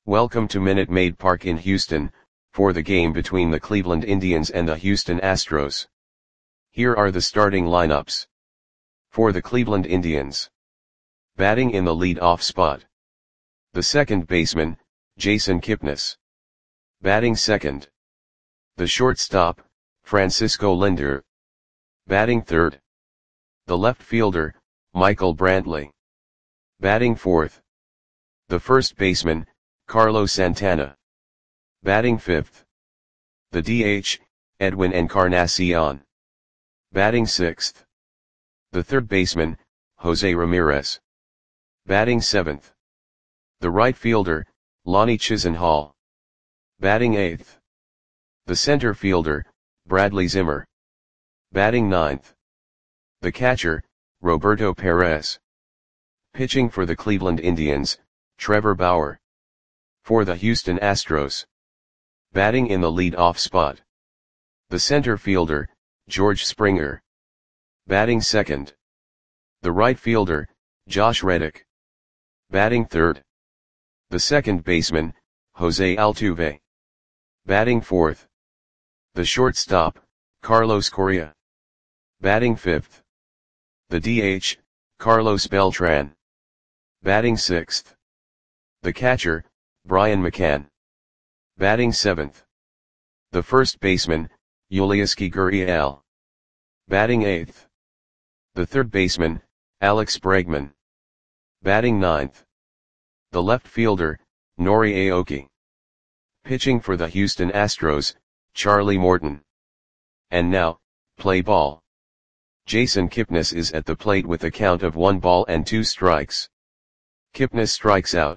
Welcome to Minute Maid Park in Houston, for the game between the Cleveland Indians and the Houston Astros. Here are the starting lineups. For the Cleveland Indians. Batting in the lead-off spot. The second baseman, Jason Kipnis. Batting second. The shortstop, Francisco Lindor. Batting third. The left fielder, Michael Brantley. Batting fourth. The first baseman, Carlos Santana. Batting fifth. The DH, Edwin Encarnacion. Batting sixth. The third baseman, Jose Ramirez. Batting seventh. The right fielder, Lonnie Chisenhall. Batting eighth. The center fielder, Bradley Zimmer. Batting ninth. The catcher, Roberto Perez. Pitching for the Cleveland Indians, Trevor Bauer. For the Houston Astros. Batting in the lead-off spot. The center fielder, George Springer. Batting second. The right fielder, Josh Reddick. Batting third. The second baseman, Jose Altuve. Batting fourth. The shortstop, Carlos Correa. Batting fifth. The DH, Carlos Beltran. Batting sixth. The catcher, Brian McCann. Batting seventh. The first baseman, Yulieski Gurriel. Batting eighth. The third baseman, Alex Bregman. Batting ninth. The left fielder, Nori Aoki. Pitching for the Houston Astros, Charlie Morton. And now, play ball. Jason Kipnis is at the plate with a count of 1 ball and 2 strikes. Kipnis strikes out.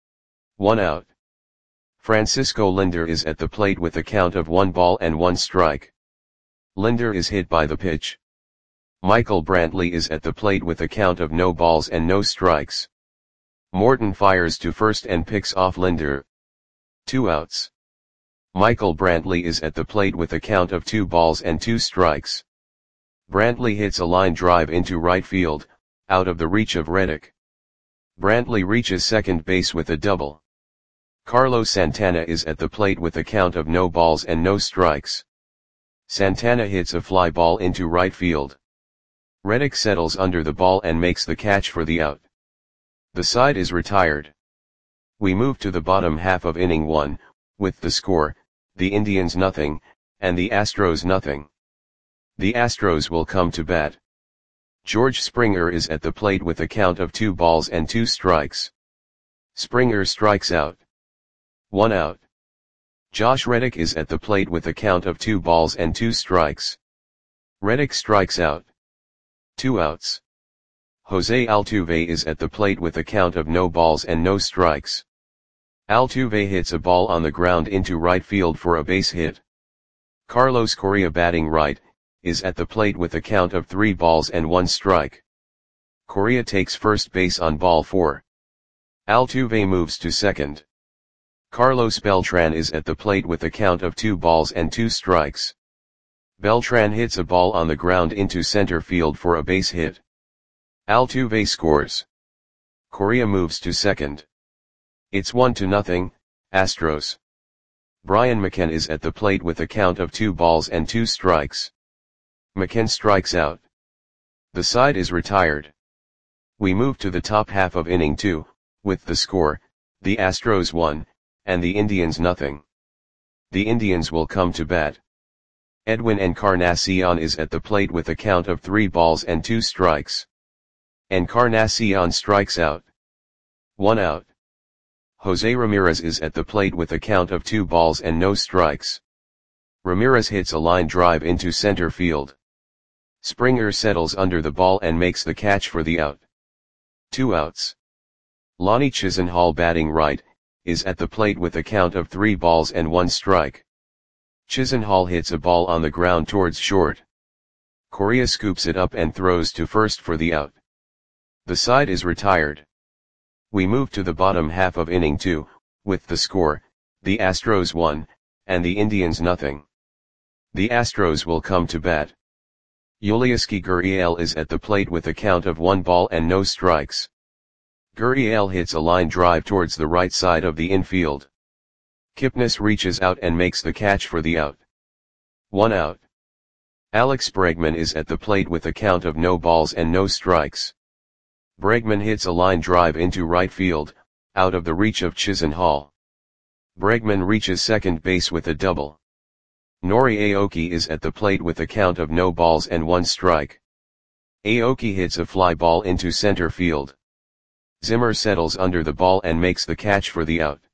1 out. Francisco Lindor is at the plate with a count of 1 ball and 1 strike. Lindor is hit by the pitch. Michael Brantley is at the plate with a count of no balls and no strikes. Morton fires to first and picks off Lindor. 2 outs. Michael Brantley is at the plate with a count of 2 balls and 2 strikes. Brantley hits a line drive into right field, out of the reach of Reddick. Brantley reaches second base with a double. Carlos Santana is at the plate with a count of no balls and no strikes. Santana hits a fly ball into right field. Reddick settles under the ball and makes the catch for the out. The side is retired. We move to the bottom half of inning 1, with the score, the Indians nothing, and the Astros nothing. The Astros will come to bat. George Springer is at the plate with a count of 2 balls and 2 strikes. Springer strikes out. 1 out. Josh Reddick is at the plate with a count of 2 balls and 2 strikes. Reddick strikes out. 2 outs. Jose Altuve is at the plate with a count of no balls and no strikes. Altuve hits a ball on the ground into right field for a base hit. Carlos Correa, batting right, is at the plate with a count of 3 balls and 1 strike. Correa takes first base on ball 4. Altuve moves to second. Carlos Beltran is at the plate with a count of 2 balls and 2 strikes. Beltran hits a ball on the ground into center field for a base hit. Altuve scores. Correa moves to second. It's 1-0, Astros. Brian McCann is at the plate with a count of 2 balls and 2 strikes. McCann strikes out. The side is retired. We move to the top half of inning 2, with the score, the Astros 1, and the Indians nothing. The Indians will come to bat. Edwin Encarnacion is at the plate with a count of 3 balls and 2 strikes. Encarnacion strikes out. 1 out. Jose Ramirez is at the plate with a count of 2 balls and no strikes. Ramirez hits a line drive into center field. Springer settles under the ball and makes the catch for the out. 2 outs. Lonnie Chisenhall, batting right, is at the plate with a count of 3 balls and 1 strike. Chisenhall hits a ball on the ground towards short. Correa scoops it up and throws to first for the out. The side is retired. We move to the bottom half of inning 2, with the score, the Astros 1, and the Indians nothing. The Astros will come to bat. Yulieski Gurriel is at the plate with a count of 1 ball and no strikes. Gurriel hits a line drive towards the right side of the infield. Kipnis reaches out and makes the catch for the out. 1 out. Alex Bregman is at the plate with a count of no balls and no strikes. Bregman hits a line drive into right field, out of the reach of Chisenhall. Bregman reaches second base with a double. Nori Aoki is at the plate with a count of no balls and 1 strike. Aoki hits a fly ball into center field. Zimmer settles under the ball and makes the catch for the out.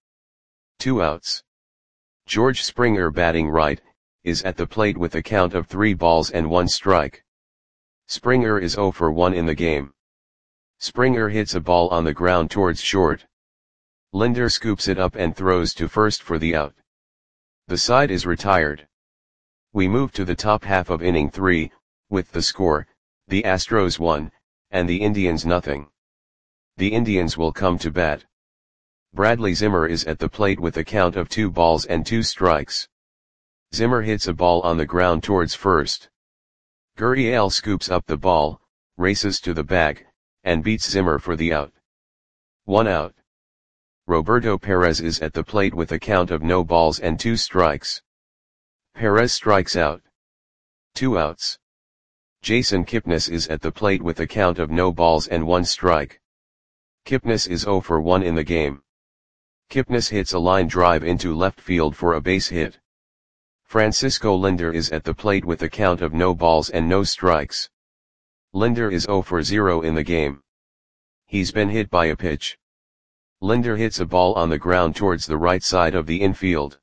2 outs. George Springer, batting right, is at the plate with a count of 3 balls and 1 strike. Springer is 0 for 1 in the game. Springer hits a ball on the ground towards short. Linder scoops it up and throws to first for the out. The side is retired. We move to the top half of inning 3, with the score, the Astros 1, and the Indians nothing. The Indians will come to bat. Bradley Zimmer is at the plate with a count of 2 balls and 2 strikes. Zimmer hits a ball on the ground towards first. Gurriel scoops up the ball, races to the bag, and beats Zimmer for the out. 1 out. Roberto Perez is at the plate with a count of no balls and 2 strikes. Perez strikes out. 2 outs. Jason Kipnis is at the plate with a count of no balls and 1 strike. Kipnis is 0 for 1 in the game. Kipnis hits a line drive into left field for a base hit. Francisco Linder is at the plate with a count of no balls and no strikes. Linder is 0 for 0 in the game. He's been hit by a pitch. Linder hits a ball on the ground towards the right side of the infield.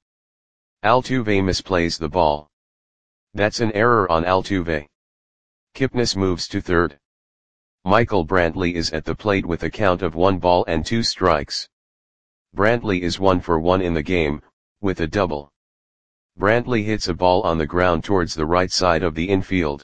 Altuve misplays the ball. That's an error on Altuve. Kipnis moves to third. Michael Brantley is at the plate with a count of 1 ball and 2 strikes. Brantley is 1 for 1 in the game, with a double. Brantley hits a ball on the ground towards the right side of the infield.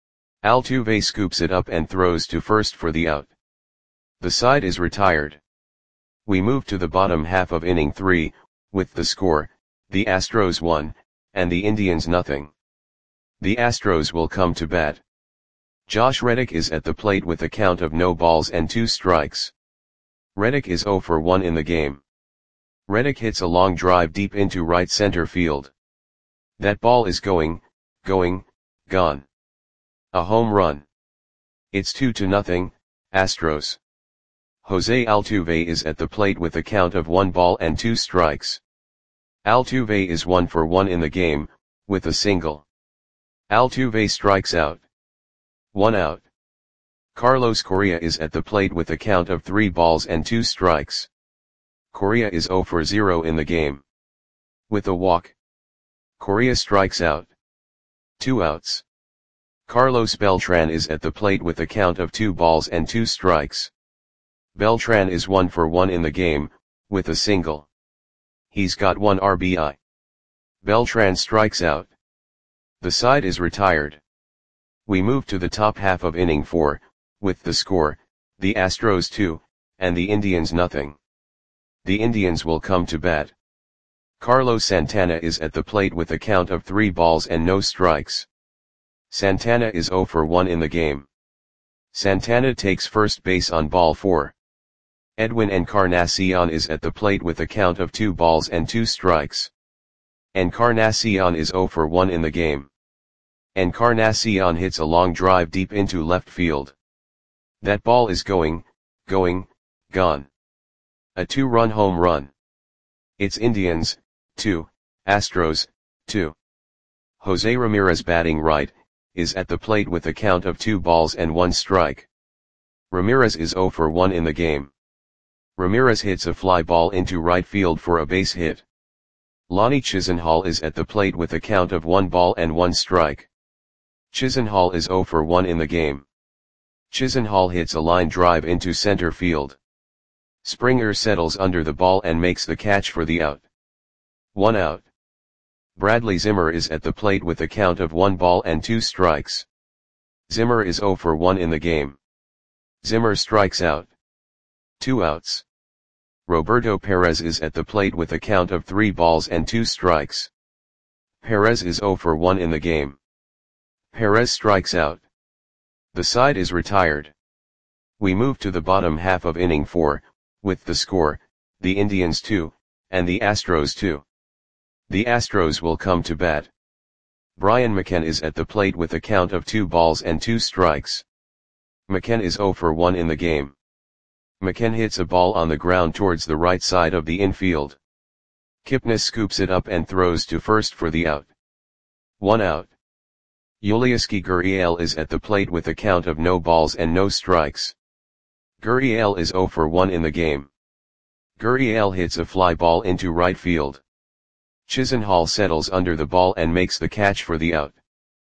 Altuve scoops it up and throws to first for the out. The side is retired. We move to the bottom half of inning 3, with the score, the Astros 1, and the Indians nothing. The Astros will come to bat. Josh Reddick is at the plate with a count of no balls and 2 strikes. Reddick is 0 for 1 in the game. Reddick hits a long drive deep into right center field. That ball is gone. A home run. It's 2-0, Astros. Jose Altuve is at the plate with a count of 1 ball and 2 strikes. Altuve is 1 for 1 in the game, with a single. Altuve strikes out. 1 out. Carlos Correa is at the plate with a count of 3 balls and 2 strikes. Correa is 0 for 0 in the game. With a walk. Correa strikes out. 2 outs. Carlos Beltran is at the plate with a count of 2 balls and 2 strikes. Beltran is 1 for 1 in the game, with a single. He's got 1 RBI. Beltran strikes out. The side is retired. We move to the top half of inning 4, with the score, the Astros 2, and the Indians nothing. The Indians will come to bat. Carlos Santana is at the plate with a count of 3 balls and no strikes. Santana is 0 for 1 in the game. Santana takes first base on ball 4. Edwin Encarnacion is at the plate with a count of 2 balls and 2 strikes. Encarnacion is 0 for 1 in the game. Encarnacion hits a long drive deep into left field. That ball is gone. A 2-run home run. It's Indians, 2, Astros, 2. Jose Ramirez, batting right, is at the plate with a count of 2 balls and 1 strike. Ramirez is 0 for 1 in the game. Ramirez hits a fly ball into right field for a base hit. Lonnie Chisenhall is at the plate with a count of 1 ball and 1 strike. Chisenhall is 0 for 1 in the game. Chisenhall hits a line drive into center field. Springer settles under the ball and makes the catch for the out. 1 out. Bradley Zimmer is at the plate with a count of 1 ball and 2 strikes. Zimmer is 0 for 1 in the game. Zimmer strikes out. 2 outs. Roberto Perez is at the plate with a count of 3 balls and 2 strikes. Perez is 0 for 1 in the game. Perez strikes out. The side is retired. We move to the bottom half of inning 4, with the score, the Indians 2, and the Astros 2. The Astros will come to bat. Brian McCann is at the plate with a count of 2 balls and 2 strikes. McCann is 0 for 1 in the game. McCann hits a ball on the ground towards the right side of the infield. Kipnis scoops it up and throws to first for the out. 1 out. Yulieski Gurriel is at the plate with a count of no balls and no strikes. Gurriel is 0 for 1 in the game. Gurriel hits a fly ball into right field. Chisenhall settles under the ball and makes the catch for the out.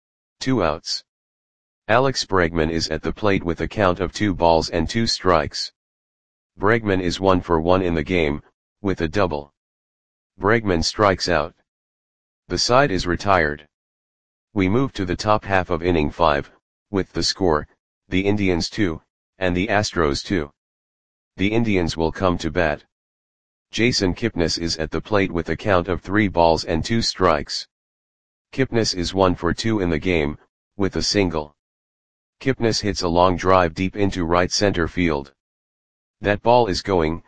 2 outs. Alex Bregman is at the plate with a count of 2 balls and 2 strikes. Bregman is 1 for 1 in the game, with a double. Bregman strikes out. The side is retired. We move to the top half of inning 5, with the score, the Indians 2, and the Astros 2. The Indians will come to bat. Jason Kipnis is at the plate with a count of 3 balls and 2 strikes. Kipnis is 1 for 2 in the game, with a single. Kipnis hits a long drive deep into right center field. That ball is going,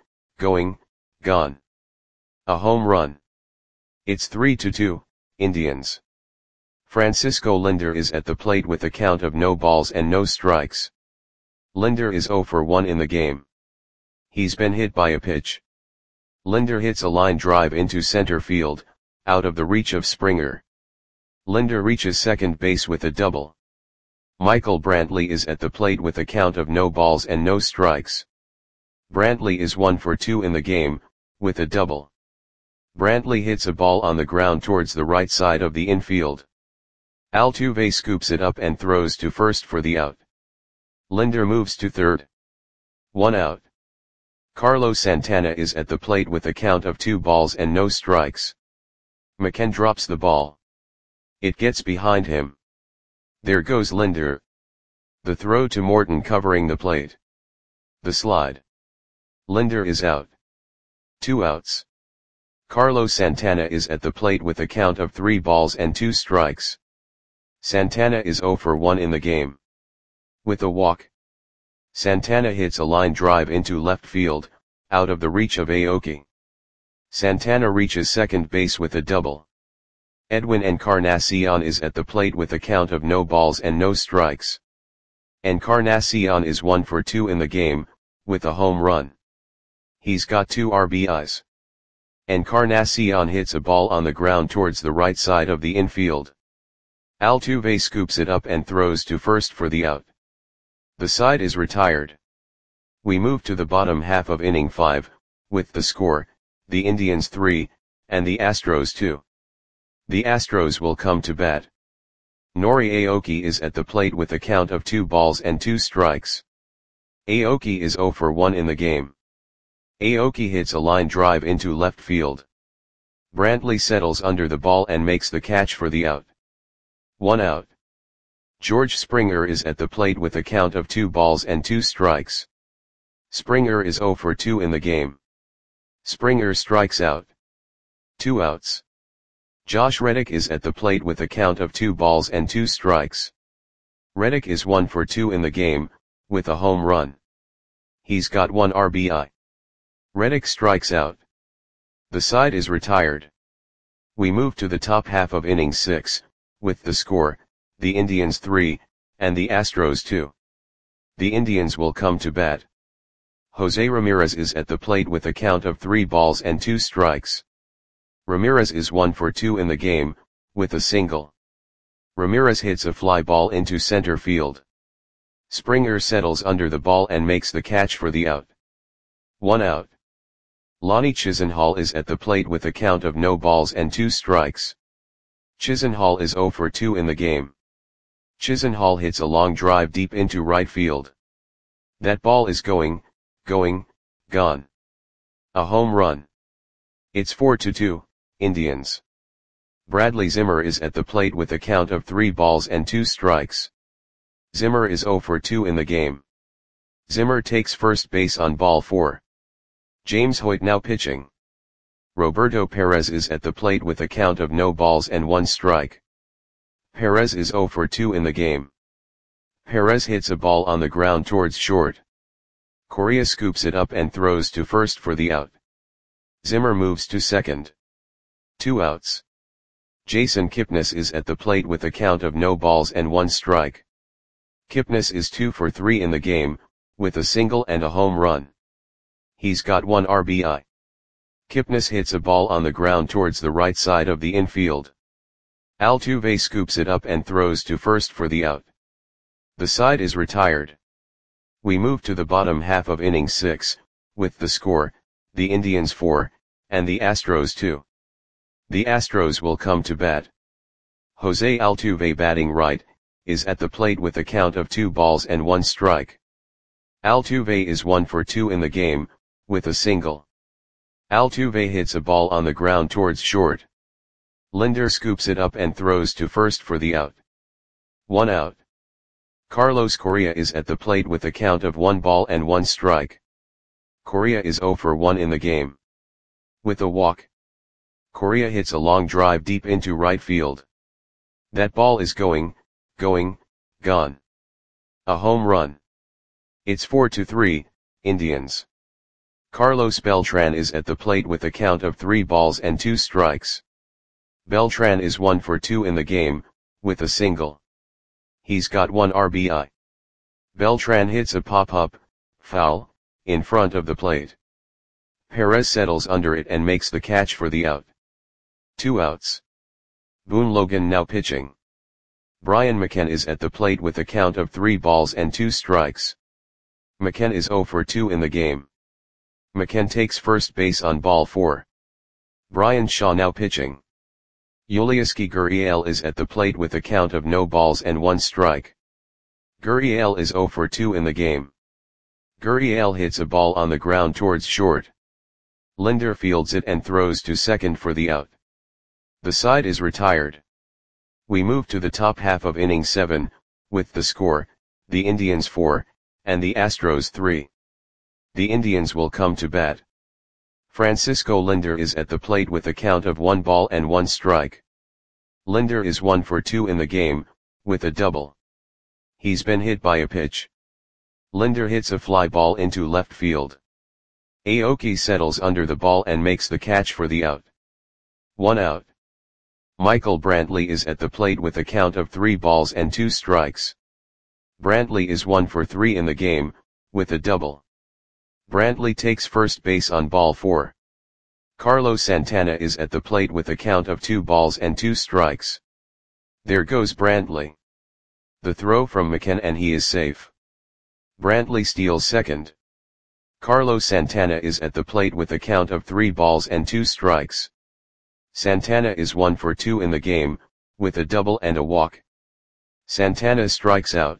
gone. A home run. It's 3-2, Indians. Francisco Lindor is at the plate with a count of no balls and no strikes. Lindor is 0 for 1 in the game. He's been hit by a pitch. Lindor hits a line drive into center field, out of the reach of Springer. Lindor reaches second base with a double. Michael Brantley is at the plate with a count of no balls and no strikes. Brantley is 1 for 2 in the game, with a double. Brantley hits a ball on the ground towards the right side of the infield. Altuve scoops it up and throws to first for the out. Lindor moves to third. 1 out. Carlos Santana is at the plate with a count of 2 balls and no strikes. McCann drops the ball. It gets behind him. There goes Lindor. The throw to Morton covering the plate. The slide. Lindor is out. 2 outs. Carlos Santana is at the plate with a count of 3 balls and 2 strikes. Santana is 0 for 1 in the game. With a walk. Santana hits a line drive into left field, out of the reach of Aoki. Santana reaches second base with a double. Edwin Encarnacion is at the plate with a count of no balls and no strikes. Encarnacion is 1 for 2 in the game, with a home run. He's got 2 RBIs. Encarnacion hits a ball on the ground towards the right side of the infield. Altuve scoops it up and throws to first for the out. The side is retired. We move to the bottom half of inning 5, with the score, the Indians 3, and the Astros 2. The Astros will come to bat. Nori Aoki is at the plate with a count of 2 balls and 2 strikes. Aoki is 0 for 1 in the game. Aoki hits a line drive into left field. Brantley settles under the ball and makes the catch for the out. 1 out. George Springer is at the plate with a count of 2 balls and 2 strikes. Springer is 0 for 2 in the game. Springer strikes out. 2 outs. Josh Reddick is at the plate with a count of 2 balls and 2 strikes. Reddick is 1 for 2 in the game, with a home run. He's got 1 RBI. Reddick strikes out. The side is retired. We move to the top half of inning 6, with the score, the Indians 3, and the Astros 2. The Indians will come to bat. Jose Ramirez is at the plate with a count of 3 balls and 2 strikes. Ramirez is 1 for 2 in the game, with a single. Ramirez hits a fly ball into center field. Springer settles under the ball and makes the catch for the out. 1 out. Lonnie Chisenhall is at the plate with a count of no balls and 2 strikes. Chisenhall is 0 for 2 in the game. Chisenhall hits a long drive deep into right field. That ball is going, gone. A home run. It's 4-2, Indians. Bradley Zimmer is at the plate with a count of 3 balls and 2 strikes. Zimmer is 0 for 2 in the game. Zimmer takes first base on ball 4. James Hoyt now pitching. Roberto Perez is at the plate with a count of no balls and 1 strike. Perez is 0 for 2 in the game. Perez hits a ball on the ground towards short. Correa scoops it up and throws to first for the out. Zimmer moves to second. 2 outs. Jason Kipnis is at the plate with a count of no balls and 1 strike. Kipnis is 2 for 3 in the game, with a single and a home run. He's got 1 RBI. Kipnis hits a ball on the ground towards the right side of the infield. Altuve scoops it up and throws to first for the out. The side is retired. We move to the bottom half of inning 6, with the score, the Indians 4, and the Astros 2. The Astros will come to bat. Jose Altuve, batting right, is at the plate with a count of 2 balls and 1 strike. Altuve is 1 for 2 in the game, with a single. Altuve hits a ball on the ground towards short. Linder scoops it up and throws to first for the out. 1 out. Carlos Correa is at the plate with a count of 1 ball and 1 strike. Correa is 0 for 1 in the game. With a walk, Correa hits a long drive deep into right field. That ball is gone. A home run. It's 4-3, Indians. Carlos Beltran is at the plate with a count of 3 balls and 2 strikes. Beltran is 1 for 2 in the game, with a single. He's got 1 RBI. Beltran hits a pop-up, foul, in front of the plate. Perez settles under it and makes the catch for the out. 2 outs. Boone Logan now pitching. Brian McCann is at the plate with a count of 3 balls and 2 strikes. McCann is 0 for 2 in the game. McCann takes first base on ball 4. Brian Shaw now pitching. Yulieski Gurriel is at the plate with a count of no balls and 1 strike. Gurriel is 0 for 2 in the game. Gurriel hits a ball on the ground towards short. Linder fields it and throws to second for the out. The side is retired. We move to the top half of inning 7, with the score, the Indians 4, and the Astros 3. The Indians will come to bat. Francisco Linder is at the plate with a count of 1 ball and 1 strike. Linder is 1 for 2 in the game, with a double. He's been hit by a pitch. Linder hits a fly ball into left field. Aoki settles under the ball and makes the catch for the out. 1 out. Michael Brantley is at the plate with a count of 3 balls and 2 strikes. Brantley is 1 for 3 in the game, with a double. Brantley takes first base on ball 4. Carlos Santana is at the plate with a count of 2 balls and 2 strikes. There goes Brantley. The throw from McCann and he is safe. Brantley steals second. Carlos Santana is at the plate with a count of 3 balls and 2 strikes. Santana is 1 for 2 in the game, with a double and a walk. Santana strikes out.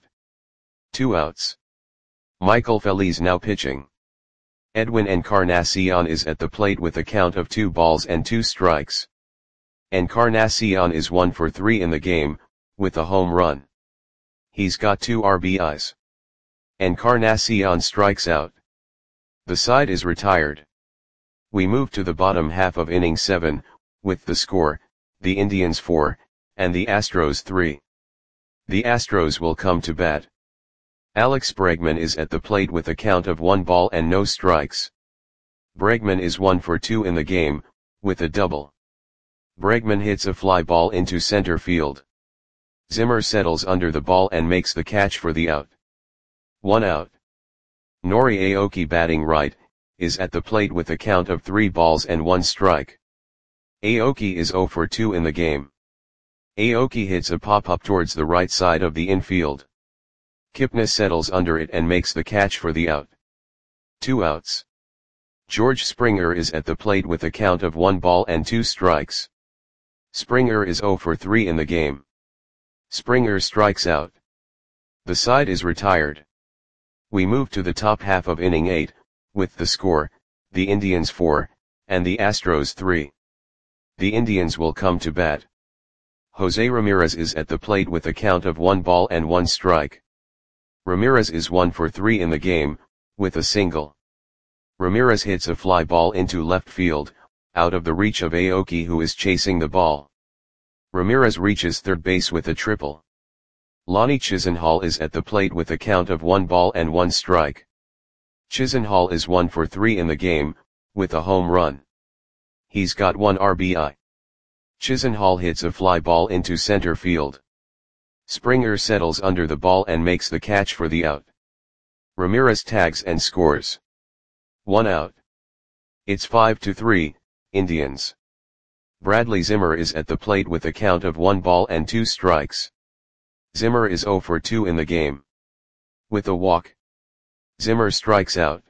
2 outs. Michael Feliz now pitching. Edwin Encarnacion is at the plate with a count of 2 balls and 2 strikes. Encarnacion is 1 for 3 in the game, with a home run. He's got 2 RBIs. Encarnacion strikes out. The side is retired. We move to the bottom half of inning 7, with the score, the Indians 4, and the Astros 3. The Astros will come to bat. Alex Bregman is at the plate with a count of 1 ball and no strikes. Bregman is 1 for 2 in the game, with a double. Bregman hits a fly ball into center field. Zimmer settles under the ball and makes the catch for the out. 1 out. Nori Aoki, batting right, is at the plate with a count of 3 balls and 1 strike. Aoki is 0 for 2 in the game. Aoki hits a pop-up towards the right side of the infield. Kipnis settles under it and makes the catch for the out. 2 outs. George Springer is at the plate with a count of 1 ball and 2 strikes. Springer is 0 for 3 in the game. Springer strikes out. The side is retired. We move to the top half of inning 8, with the score, the Indians 4, and the Astros 3. The Indians will come to bat. Jose Ramirez is at the plate with a count of 1 ball and 1 strike. Ramirez is 1 for 3 in the game, with a single. Ramirez hits a fly ball into left field, out of the reach of Aoki, who is chasing the ball. Ramirez reaches third base with a triple. Lonnie Chisenhall is at the plate with a count of 1 ball and 1 strike. Chisenhall is 1 for 3 in the game, with a home run. He's got 1 RBI. Chisenhall hits a fly ball into center field. Springer settles under the ball and makes the catch for the out. Ramirez tags and scores. 1 out. It's 5-3, Indians. Bradley Zimmer is at the plate with a count of 1 ball and 2 strikes. Zimmer is 0 for 2 in the game. With a walk, Zimmer strikes out.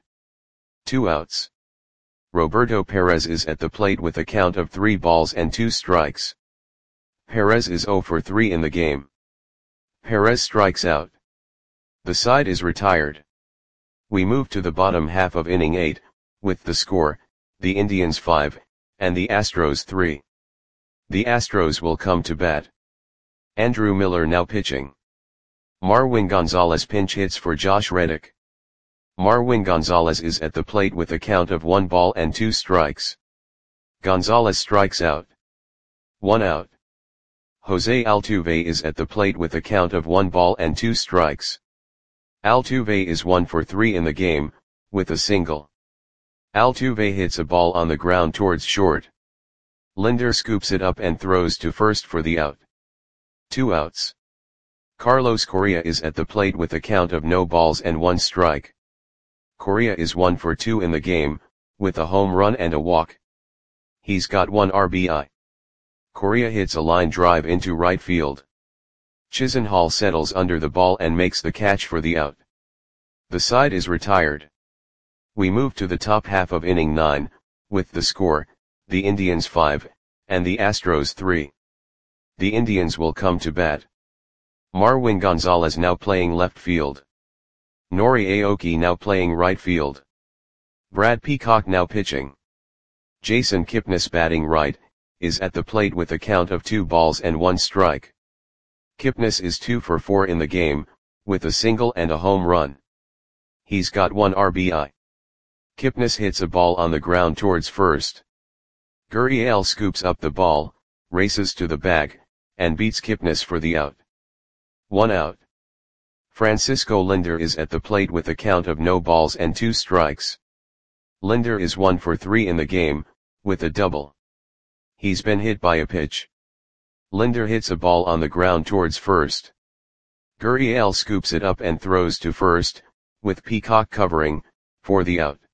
2 outs. Roberto Perez is at the plate with a count of 3 balls and 2 strikes. Perez is 0 for 3 in the game. Perez strikes out. The side is retired. We move to the bottom half of inning 8, with the score, the Indians 5, and the Astros 3. The Astros will come to bat. Andrew Miller now pitching. Marwin Gonzalez pinch hits for Josh Reddick. Marwin Gonzalez is at the plate with a count of 1 ball and 2 strikes. Gonzalez strikes out. 1 out. Jose Altuve is at the plate with a count of 1 ball and 2 strikes. Altuve is 1 for 3 in the game, with a single. Altuve hits a ball on the ground towards short. Linder scoops it up and throws to first for the out. 2 outs. Carlos Correa is at the plate with a count of no balls and 1 strike. Correa is 1 for 2 in the game, with a home run and a walk. He's got 1 RBI. Correa hits a line drive into right field. Chisenhall settles under the ball and makes the catch for the out. The side is retired. We move to the top half of inning 9, with the score, the Indians 5, and the Astros 3. The Indians will come to bat. Marwin Gonzalez now playing left field. Nori Aoki now playing right field. Brad Peacock now pitching. Jason Kipnis batting right, is at the plate with a count of 2 balls and 1 strike. Kipnis is 2 for 4 in the game, with a single and a home run. He's got 1 RBI. Kipnis hits a ball on the ground towards first. Gurriel scoops up the ball, races to the bag, and beats Kipnis for the out. 1 out. Francisco Linder is at the plate with a count of no balls and 2 strikes. Linder is 1 for 3 in the game, with a double. He's been hit by a pitch. Linder hits a ball on the ground towards first. Gurriel scoops it up and throws to first, with Peacock covering, for the out.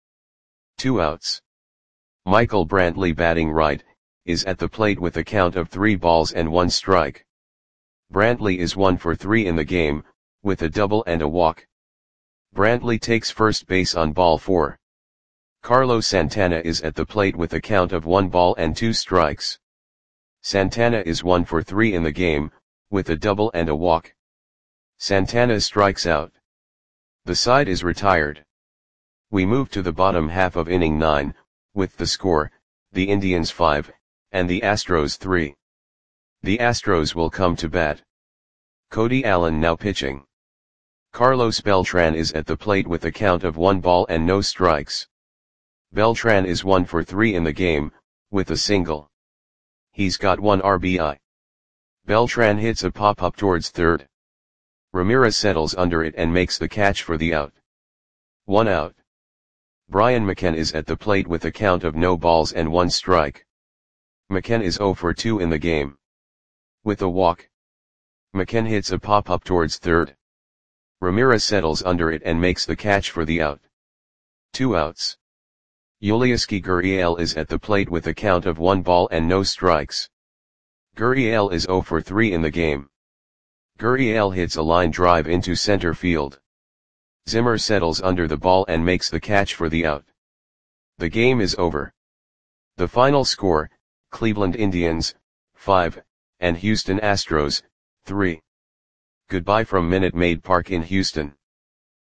2 outs. Michael Brantley batting right, is at the plate with a count of 3 balls and 1 strike. Brantley is 1 for 3 in the game, with a double and a walk. Brantley takes first base on ball 4. Carlos Santana is at the plate with a count of 1 ball and 2 strikes. Santana is 1 for 3 in the game, with a double and a walk. Santana strikes out. The side is retired. We move to the bottom half of inning 9, with the score, the Indians 5, and the Astros 3. The Astros will come to bat. Cody Allen now pitching. Carlos Beltran is at the plate with a count of 1 ball and no strikes. Beltran is 1 for 3 in the game, with a single. He's got 1 RBI. Beltran hits a pop-up towards third. Ramirez settles under it and makes the catch for the out. 1 out. Brian McCann is at the plate with a count of no balls and 1 strike. McCann is 0 for 2 in the game. With a walk, McCann hits a pop-up towards third. Ramirez settles under it and makes the catch for the out. 2 outs. Yulieski Gurriel is at the plate with a count of 1 ball and no strikes. Gurriel is 0 for 3 in the game. Gurriel hits a line drive into center field. Zimmer settles under the ball and makes the catch for the out. The game is over. The final score, Cleveland Indians, 5, and Houston Astros, 3. Goodbye from Minute Maid Park in Houston.